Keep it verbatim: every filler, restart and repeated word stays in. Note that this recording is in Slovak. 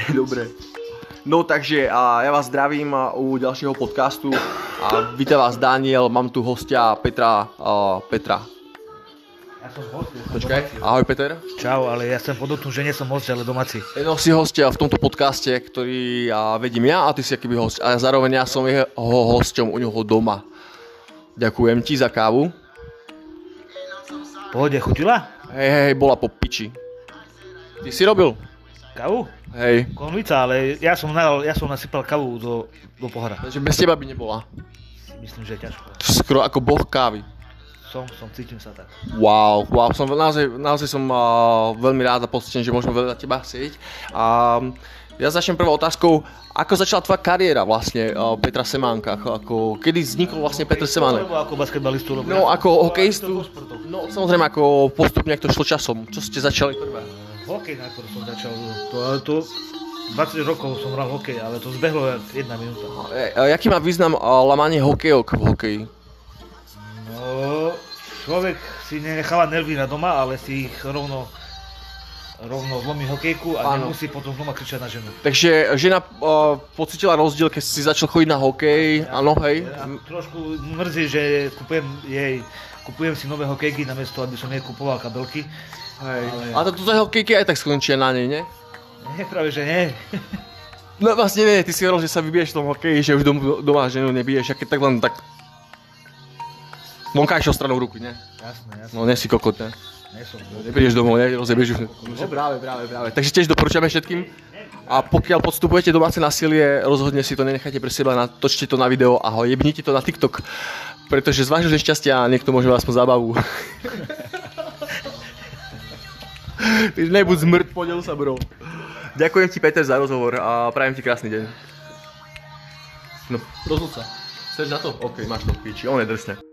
dobre. No takže a ja vás zdravím u ďalšieho podcastu a vítam vás Daniel, mám tu hostia Petra, uh, Petra. Ja som host, ja som Počkaj, domáci. ahoj Peter. Čau, ale ja chcem podotknúť, že nie som host, ale domáci. No si hostia v tomto podcaste, ktorý ja vedím ja a ty si akýby host. A zároveň ja som jeho hosťom u neho doma. Ďakujem ti za kávu. Pohode, chutila? Hej, hej, bola po piči. Ty si robil? Kávu? Hej. Konvica, ale ja som, nalal, ja som nasypal kávu do, do pohára. Takže bez teba by nebola. Myslím, že je ťažko. Skoro ako boh kávy. Som, som, cítim sa tak. Wow, wow, som naozaj, naozaj som uh, veľmi rád a poctený, že môžeme veľa teba chcieť. A ja začnem prvou otázkou, ako začala tvoja kariéra vlastne uh, Petra Semánka? Ako, kedy vznikol vlastne Petr Semánek? Alebo ako basketbalistu? Lebo No ja, ako hokejistu, no samozrejme ako postupne, ak to šlo časom. Čo ste začali prvé? Hokej najprv som začal. To, ale to dvadsať rokov som hral hokej, ale to zbehlo jak jedna minúta. E, e, jaký má význam uh, lamanie hokejok v hokeji? No, človek si nenecháva nervy na doma, ale si ich rovno rovno zlomí hokejku a Áno. nemusí potom doma kričať na ženu. Takže žena uh, pocítila rozdiel, keď si začal chodiť na hokej, áno, hej? Ja trošku mrzí, že kupujem jej, kupujem si nové hokejky namiesto, aby som jej kupoval kabelky. Hej. Ale- A to toto hokejky aj tak skončia na nej, nie? Nie, práve že nie. No vlastne nie, ty si hovoril, že sa vybiješ v tom hokeji, že už dom, doma ženu nebiješ, a keď tak len tak vonkajšou stranou ruky, ne? Jasné, jasné. No nie si kokot, ne? Nie som. Neprídeš domov, ne? Rozebieš už. No, práve, práve, práve. Takže tiež doporučujeme všetkým. A pokiaľ podstupujete domáce násilie, rozhodne si to nenechajte pre seba, natočte to na video a ho jebnite to na TikTok. Pretože z vášho nešťastia niekto môže aspoň zábavu. Ty nebuď zmrt, podel sa, bro. Ďakujem ti, Peter, za rozhovor a prajem ti krásny deň. No, rozhod sa. Chceš na to? OK, máš to v píči, on je drsne.